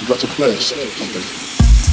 You got to play something.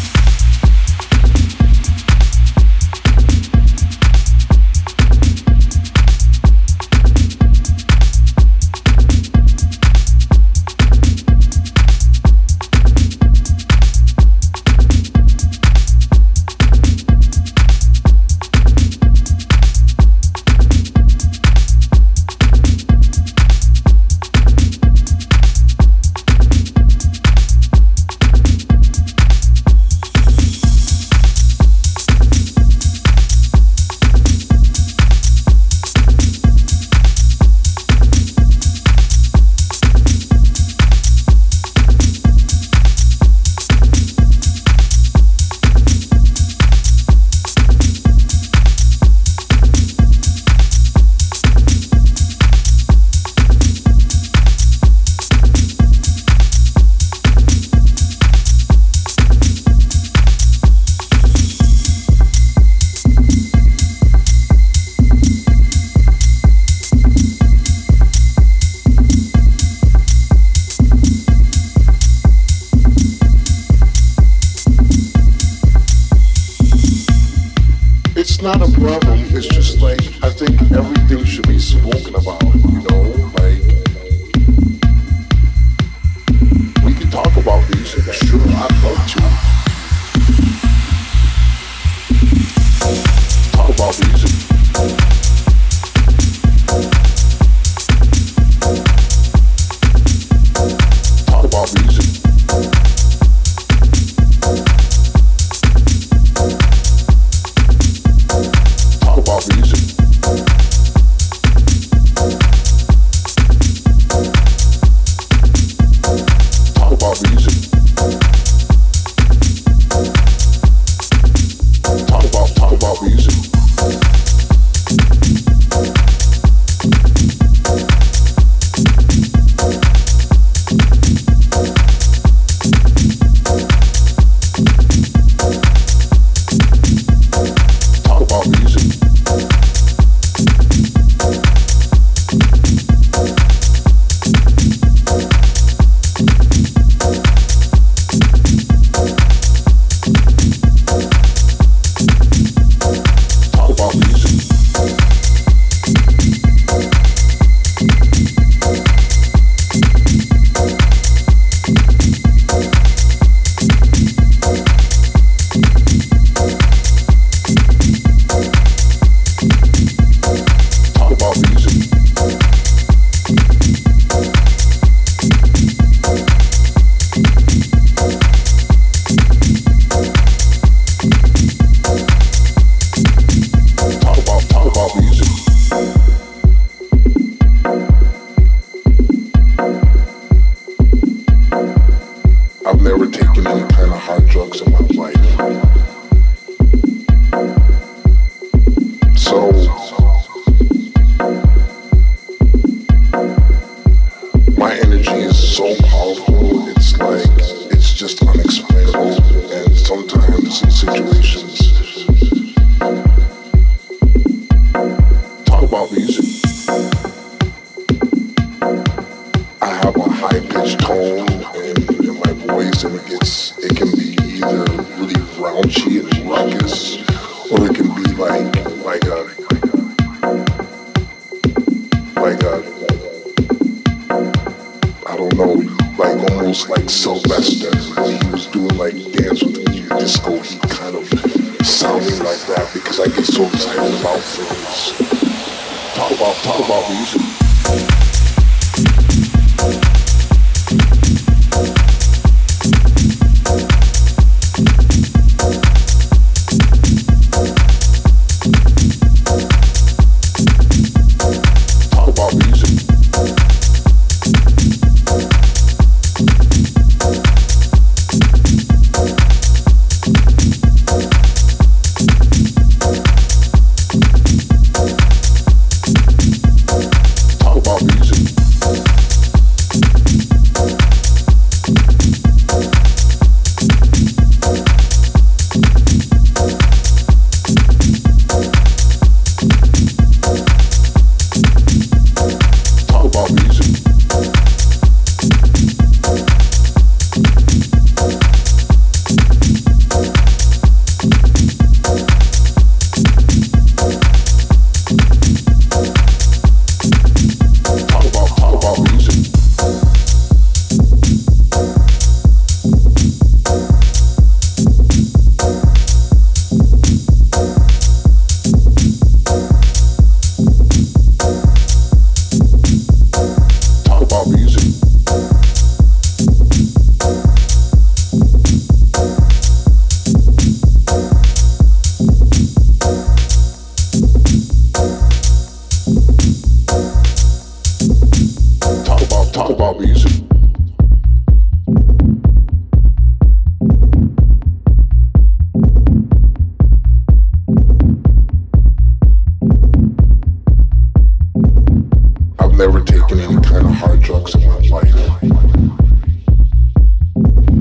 It's not a problem, it's just like, I think everything should be spoken about, you know, like, we can talk about music, sure, I'd love to. Talk about music. Talk about music. Talk about music.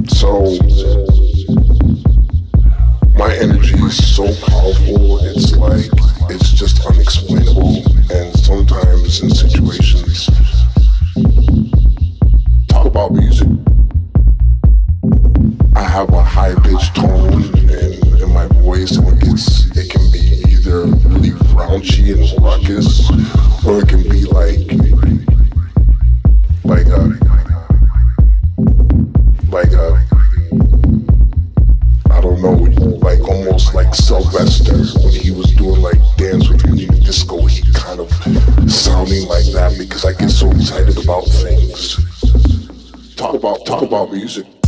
So my energy is so powerful, it's like, it's just unexplainable. And sometimes in situations, talk about music, I have a high pitched tone in my voice, and it can be either really raunchy and ruckus, or it can be like a I don't know, like almost like Sylvester when he was doing like Dance with Me in Disco. He kind of sounding like that because I get so excited about things. Talk about music.